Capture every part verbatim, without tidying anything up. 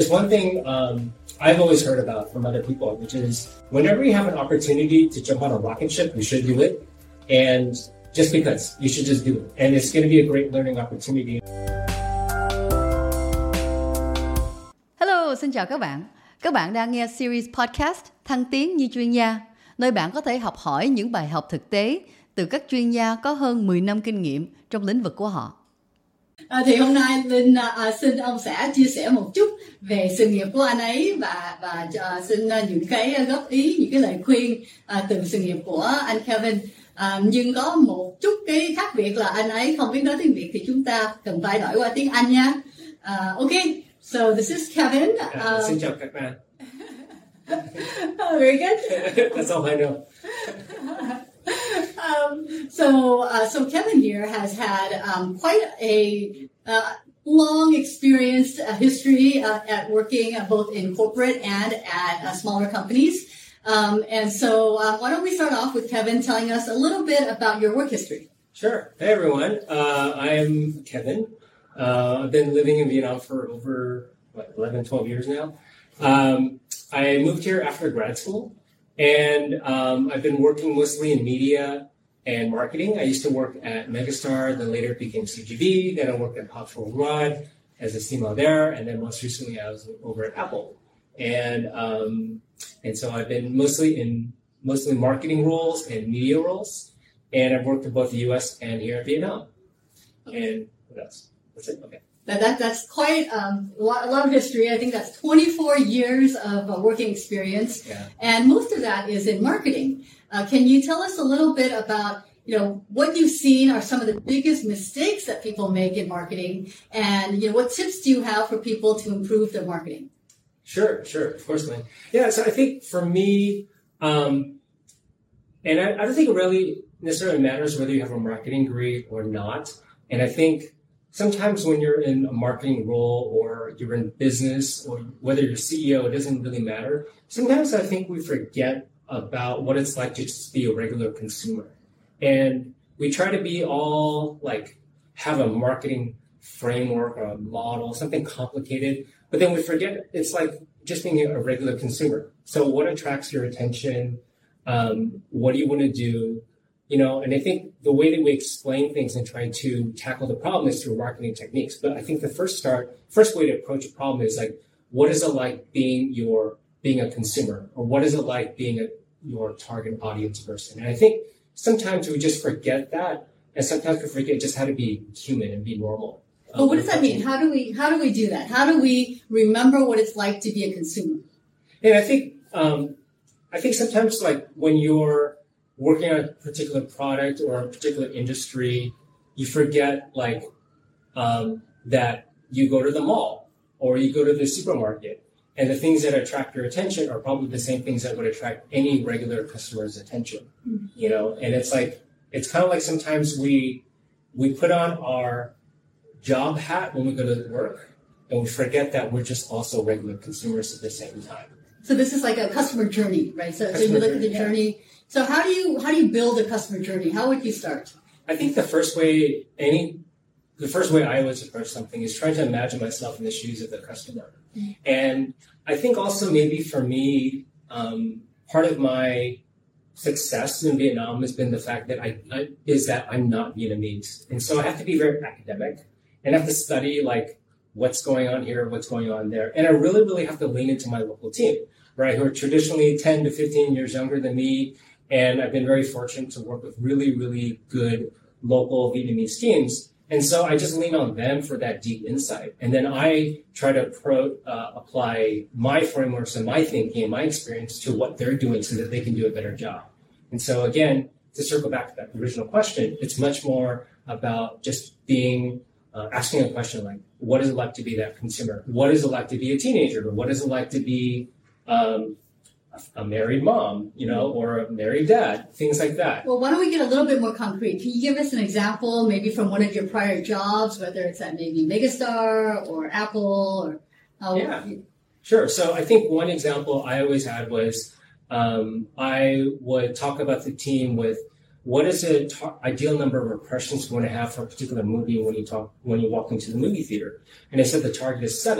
there's one thing um, I've always heard about from other people, which is whenever you have an opportunity to jump on a rocket ship, you should do it. And just because, you should just do it. And it's going to be a great learning opportunity. Hello, xin chào các bạn. Các bạn đang nghe series podcast Thăng tiến như chuyên gia, nơi bạn có thể học hỏi những bài học thực tế từ các chuyên gia có hơn mười năm kinh nghiệm trong lĩnh vực của họ. À, thì hôm nay Linh à, xin ông sẽ chia sẻ một chút về sự nghiệp của anh ấy và và à, xin à, những cái góp ý, những cái lời khuyên à, từ sự nghiệp của anh Kevin. À, nhưng có một chút cái khác biệt là anh ấy không biết nói tiếng Việt thì chúng ta cần phải đổi qua tiếng Anh nha. Uh, okay, so this is Kevin. Uh, xin chào các bạn. Oh, very good. That's all I know. um, so, uh, so Kevin here has had um, quite a uh, long experience, uh, history uh, at working uh, both in corporate and at uh, smaller companies. Um, and so, uh, why don't we start off with Kevin telling us a little bit about your work history? Sure. Hey, everyone. Uh, I'm Kevin. Uh, I've been living in Vietnam for over what, eleven, twelve years now. Um, I moved here after grad school, and um, I've been working mostly in media and marketing. I used to work at Megastar, then later became C G V. Then I worked at Pop Worldwide as a C M O there, and then most recently I was over at Apple. And um, and so I've been mostly in mostly marketing roles and media roles, and I've worked in both the U S and here in Vietnam. And what else? That's it. Okay. That, that that's quite um, a, lot, a lot of history. I think that's twenty-four years of uh, working experience, yeah. And most of that is in marketing. Uh, can you tell us a little bit about you know what you've seen are some of the biggest mistakes that people make in marketing, and you know what tips do you have for people to improve their marketing? Sure, sure, of course, man. Yeah, so I think for me, um, and I, I don't think it really necessarily matters whether you have a marketing degree or not. And I think sometimes when you're in a marketing role or you're in business or whether you're C E O, it doesn't really matter. Sometimes I think we forget about what it's like to just be a regular consumer. And we try to be all like, have a marketing framework or a model, something complicated. But then we forget it's like just being a regular consumer. So what attracts your attention? Um, what do you want to do? You know, and I think the way that we explain things and try to tackle the problem is through marketing techniques. But I think the first start, first way to approach a problem is like, what is it like being your, being a consumer? Or what is it like being a, your target audience person? And I think sometimes we just forget that. And sometimes we forget just how to be human and be normal. But what does that mean? How do we how do we do that? How do we remember what it's like to be a consumer? And I think um, I think sometimes like when you're working on a particular product or a particular industry, you forget like um, that you go to the mall or you go to the supermarket, and the things that attract your attention are probably the same things that would attract any regular customer's attention. Mm-hmm. You know, and it's like it's kind of like sometimes we we put on our job hat when we go to work, and we forget that we're just also regular consumers at the same time. So this is like a customer journey, right? So, so you look at the yeah. journey. So how do you how do you build a customer journey? How would you start? I think the first way any the first way I always approach something is trying to imagine myself in the shoes of the customer. Mm-hmm. And I think also maybe for me, um, part of my success in Vietnam has been the fact that I, I is that I'm not Vietnamese, and so I have to be very academic. And I have to study like what's going on here, what's going on there. And I really, really have to lean into my local team, right? Who are traditionally ten to fifteen years younger than me. And I've been very fortunate to work with really, really good local Vietnamese teams. And so I just lean on them for that deep insight. And then I try to pro, uh, apply my frameworks and my thinking and my experience to what they're doing so that they can do a better job. And so again, to circle back to that original question, it's much more about just being Uh, asking a question like, what is it like to be that consumer? What is it like to be a teenager? What is it like to be um, a, a married mom, you know, or a married dad? Things like that. Well, why don't we get a little bit more concrete? Can you give us an example, maybe from one of your prior jobs, whether it's at maybe Megastar or Apple or... Uh, yeah, sure. So I think one example I always had was um, I would talk about the team with what is the ta- ideal number of impressions you want to have for a particular movie when you talk when you walk into the movie theater? And I said the target is seven.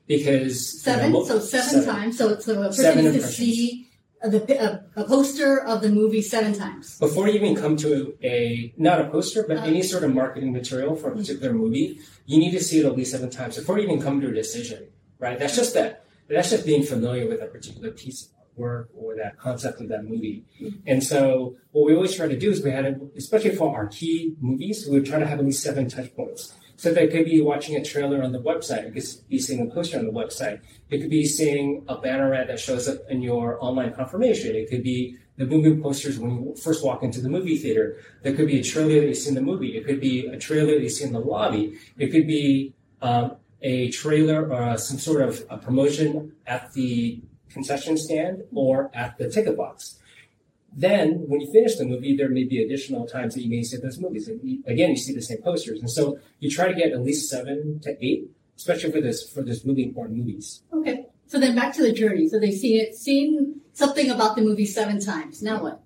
because seven, you know, so seven, seven times. So, so a person seven needs to see the a, a poster of the movie seven times before you even come to a not a poster, but uh, any sort of marketing material for a particular movie. You need to see it at least seven times before you even come to a decision. Right? That's just that. That's just being familiar with a particular piece of work or that concept of that movie. And so what we always try to do is we had, a, especially for our key movies, we would try to have at least seven touch points. So they could be watching a trailer on the website. It could be seeing a poster on the website. It could be seeing a banner ad that shows up in your online confirmation. It could be the movie posters when you first walk into the movie theater. There could be a trailer that you see in the movie. It could be a trailer that you see in the lobby. It could be um, a trailer or some sort of a promotion at the concession stand or at the ticket box. Then, when you finish the movie, there may be additional times that you may see those movies. Again, you see the same posters. And so you try to get at least seven to eight, especially for this for this really important movies. Okay. So then back to the journey. So they've seen it, seen something about the movie seven times. Now what?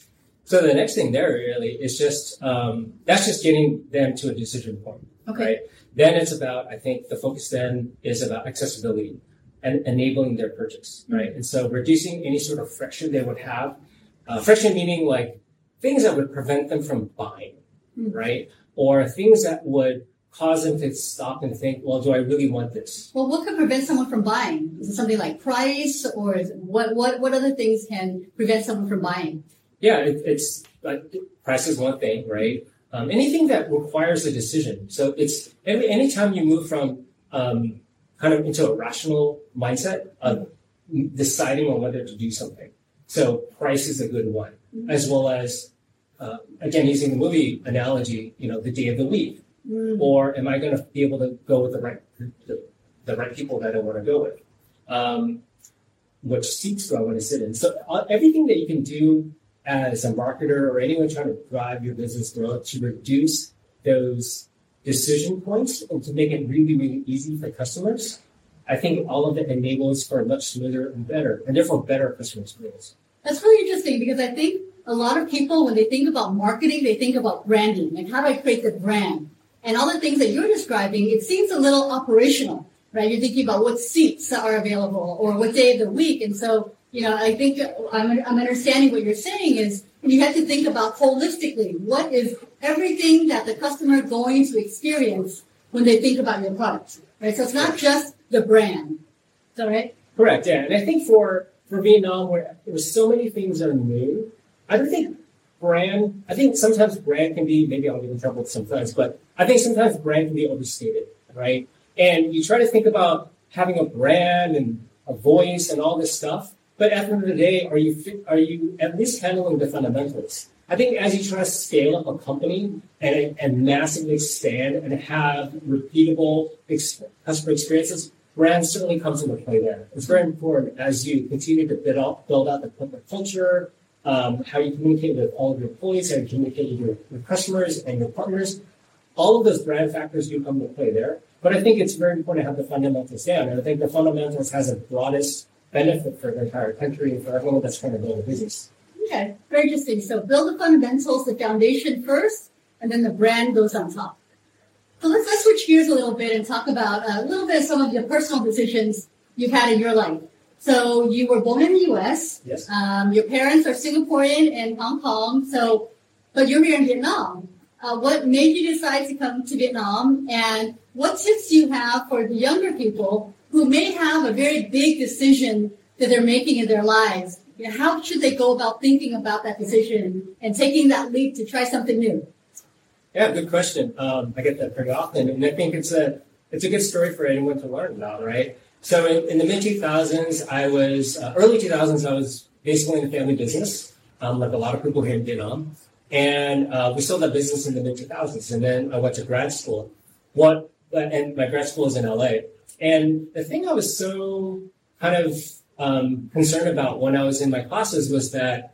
So the next thing there really is just, um, that's just getting them to a decision point. Okay. Right? Then it's about, I think the focus then is about accessibility and enabling their purchase, right? Mm-hmm. And so reducing any sort of friction they would have. Uh, friction meaning like things that would prevent them from buying, mm-hmm. right? Or things that would cause them to stop and think, well, do I really want this? Well, what could prevent someone from buying? Is it something like price, or is it, what, what, what other things can prevent someone from buying? Yeah, it, it's like price is one thing, right? Um, anything that requires a decision. So it's every anytime you move from um, kind of into a rational mindset of deciding on whether to do something. So price is a good one, mm-hmm. as well as, uh, again, using the movie analogy, you know, the day of the week. Mm-hmm. Or am I going to be able to go with the right the, the right people that I want to go with? Um, which seats do I want to sit in? So uh, everything that you can do as a marketer or anyone trying to drive your business growth to reduce those decision points and to make it really, really easy for customers, I think all of it enables for a much smoother and better, and therefore better customer experience. That's really interesting because I think a lot of people, when they think about marketing, they think about branding. Like, how do I create the brand? And all the things that you're describing, it seems a little operational, right? You're thinking about what seats are available or what day of the week. And so, you know, I think I'm, I'm understanding what you're saying is you have to think about holistically. What is everything that the customer is going to experience when they think about your product, right? So it's not just the brand. Is that right? Correct, yeah. And I think for, for Vietnam, where there were so many things that are new, I don't think brand, I think sometimes brand can be, maybe I'll get in trouble sometimes, but I think sometimes brand can be overstated, right? And you try to think about having a brand and a voice and all this stuff, but at the end of the day, are you are you at least handling the fundamentals? I think as you try to scale up a company and, and massively expand and have repeatable ex- customer experiences, brand certainly comes into play there. It's very important as you continue to build out, build out the corporate culture, um, how you communicate with all of your employees, how you communicate with your, your customers and your partners. All of those brand factors do come into play there. But I think it's very important to have the fundamentals down. And I think the fundamentals has the broadest benefit for the entire country and for everyone that's trying to build a business. Okay, very interesting. So build the fundamentals, the foundation first, and then the brand goes on top. So let's, let's switch gears a little bit and talk about a little bit of some of your personal decisions you've had in your life. So you were born in the U S. Yes. Um, your parents are Singaporean and Hong Kong. So, but you're here in Vietnam. Uh, what made you decide to come to Vietnam? And what tips do you have for the younger people who may have a very big decision that they're making in their lives? You know, how should they go about thinking about that decision and taking that leap to try something new? Yeah, good question. Um, I get that pretty often, and I think it's a it's a good story for anyone to learn about, right? So in, in the mid two thousands, I was uh, early two thousands. I was basically in the family business, um, like a lot of people here in Vietnam, and uh, we sold that business in the mid two thousands. And then I went to grad school. What and my grad school is in L A. And the thing I was so kind of um, concerned about when I was in my classes was that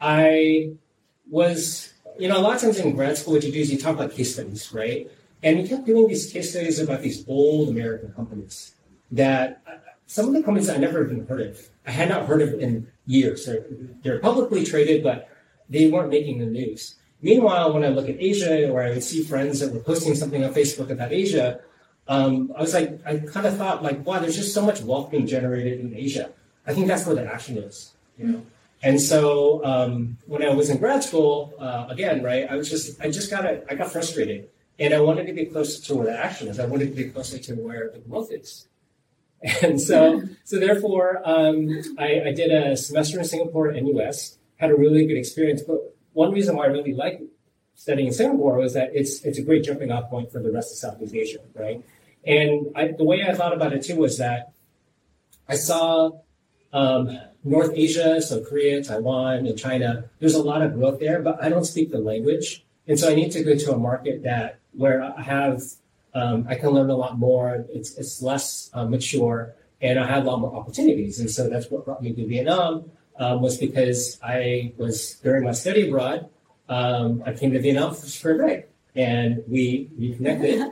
I was, you know, a lot of times in grad school, what you do is you talk about case studies, right? And we kept doing these case studies about these old American companies that uh, some of the companies I never even heard of. I had not heard of in years. They're, they're publicly traded, but they weren't making the news. Meanwhile, when I look at Asia, or I would see friends that were posting something on Facebook about Asia, um, I was like, I kind of thought like, wow, there's just so much wealth being generated in Asia. I think that's where the action is, you know? And so um, when I was in grad school, uh, again, right, I was just, I just got, a, I got frustrated, and I wanted to be closer to where the action is. I wanted to be closer to where the growth is. And so, so therefore, um, I, I did a semester in Singapore and U S, had a really good experience. But one reason why I really like studying in Singapore was that it's it's a great jumping off point for the rest of Southeast Asia, right? And I, the way I thought about it too was that I saw um, North Asia, so Korea, Taiwan, and China. There's a lot of growth there, but I don't speak the language, and so I need to go to a market that where I have um, I can learn a lot more. It's it's less uh, mature, and I have a lot more opportunities. And so that's what brought me to Vietnam. Um, was because I was during my study abroad. Um, I came to Vietnam for spring break, and we reconnected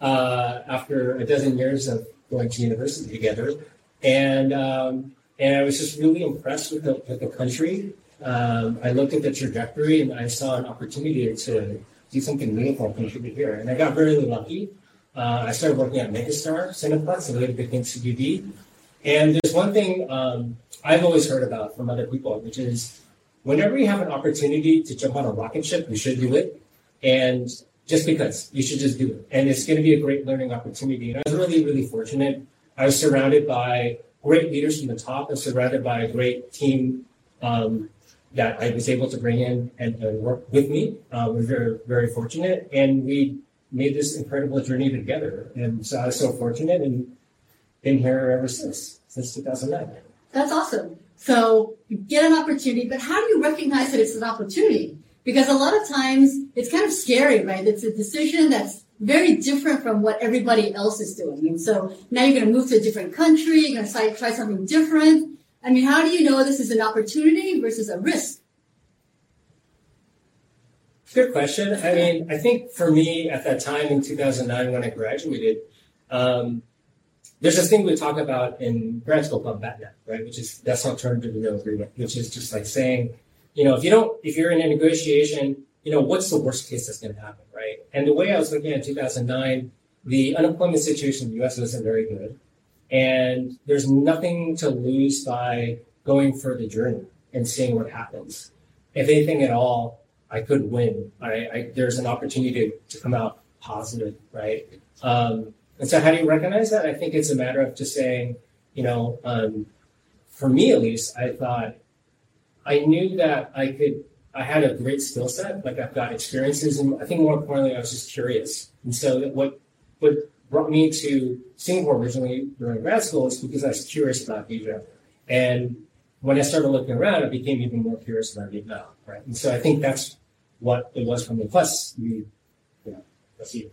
uh, after a dozen years of going to university together. And um, and I was just really impressed with the, with the country. Um, I looked at the trajectory, and I saw an opportunity to do something meaningful and contribute here. And I got very lucky. Uh, I started working at Megastar, Cineplex, and later became C B D. And there's one thing um, I've always heard about from other people, which is whenever you have an opportunity to jump on a rocket ship, you should do it. And just because, you should just do it. And it's going to be a great learning opportunity. And I was really, really fortunate. I was surrounded by great leaders from the top. I was surrounded by a great team um, that I was able to bring in and, and work with me. Uh, we're very, very fortunate. And we made this incredible journey together. And so I was so fortunate and been here ever since, since two thousand nine. That's awesome. So you get an opportunity, but how do you recognize that it's an opportunity? Because a lot of times it's kind of scary, right? It's a decision that's very different from what everybody else is doing. And so now you're going to move to a different country. You're going to try, try something different. I mean, how do you know this is an opportunity versus a risk? Good question. I mean, I think for me at that time in two thousand nine when I graduated, um, there's this thing we talk about in grad school called B A T N A, right? Which is that's alternative to no agreement, which is just like saying, you know, if you don't, if you're in a negotiation, you know, what's the worst case that's going to happen, right? And the way I was looking at two thousand nine, the unemployment situation in the U S wasn't very good, and there's nothing to lose by going for the journey and seeing what happens. If anything at all, I could win. I, I, there's an opportunity to, to come out positive, right? Um, and so how do you recognize that? I think it's a matter of just saying, you know, um, for me at least, I thought I knew that I could, I had a great skill set, like I've got experiences, and I think more importantly, I was just curious. And so what, what brought me to Singapore originally during grad school is because I was curious about Asia. And when I started looking around, I became even more curious about Vietnam, right? And so I think that's what it was for me. Plus, you, you know, let's see.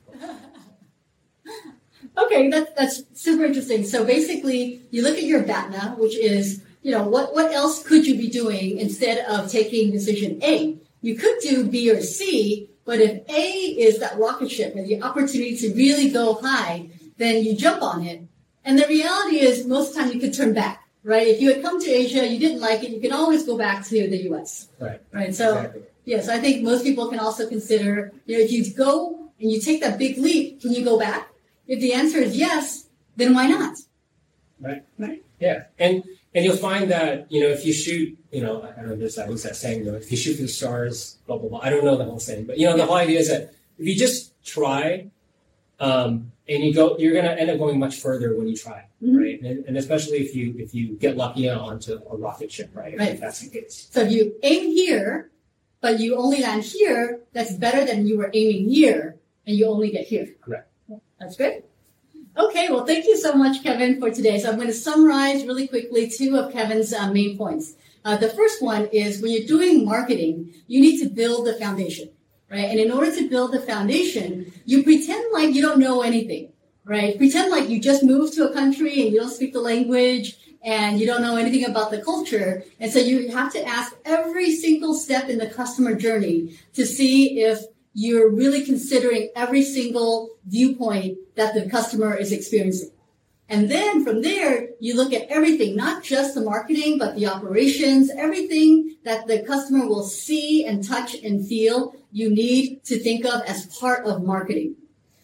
Okay, that's that's super interesting. So basically, you look at your B A T N A, which is, you know, what, what else could you be doing instead of taking decision A? You could do B or C, but if A is that rocket ship and the opportunity to really go high, then you jump on it. And the reality is most of the time you could turn back. Right? If you had come to Asia, you didn't like it, you can always go back to the U S. Right. Right. So, exactly. Yes, I think most people can also consider, you know, if you go and you take that big leap, can you go back? If the answer is yes, then why not? Right. Right. Yeah. And and you'll find that, you know, if you shoot, you know, I don't know, there's that, what's that saying, you know, if you shoot for the stars, blah, blah, blah. I don't know the whole saying, but, you know, the whole idea is that if you just try, um, and you go, you're going to end up going much further when you try, mm-hmm. right? And, and especially if you if you get lucky onto a rocket ship, right? Right. If that's the case. So if you aim here, but you only land here, that's better than you were aiming here and you only get here. Correct. That's good. Okay, well, thank you so much, Kevin, for today. So I'm going to summarize really quickly two of Kevin's uh, main points. Uh, the first one is when you're doing marketing, you need to build the foundation. Right? And in order to build the foundation, you pretend like you don't know anything, right? Pretend like you just moved to a country and you don't speak the language and you don't know anything about the culture. And so you have to ask every single step in the customer journey to see if you're really considering every single viewpoint that the customer is experiencing. And then from there, you look at everything, not just the marketing, but the operations, everything that the customer will see and touch and feel you need to think of as part of marketing.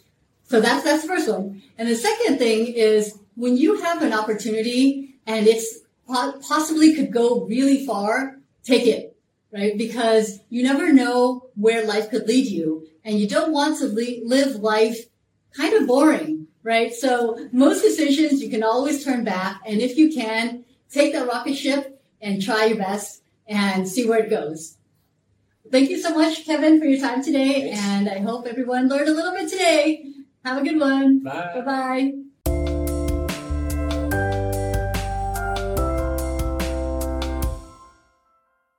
So that's that's the first one. And the second thing is when you have an opportunity and it's possibly could go really far, take it, right? Because you never know where life could lead you, and you don't want to le- live life kind of boring, right? So most decisions you can always turn back, and if you can, take that rocket ship and try your best and see where it goes. Thank you so much, Kevin, for your time today, Thanks. And I hope everyone learned a little bit today. Have a good one. Bye. Bye-bye.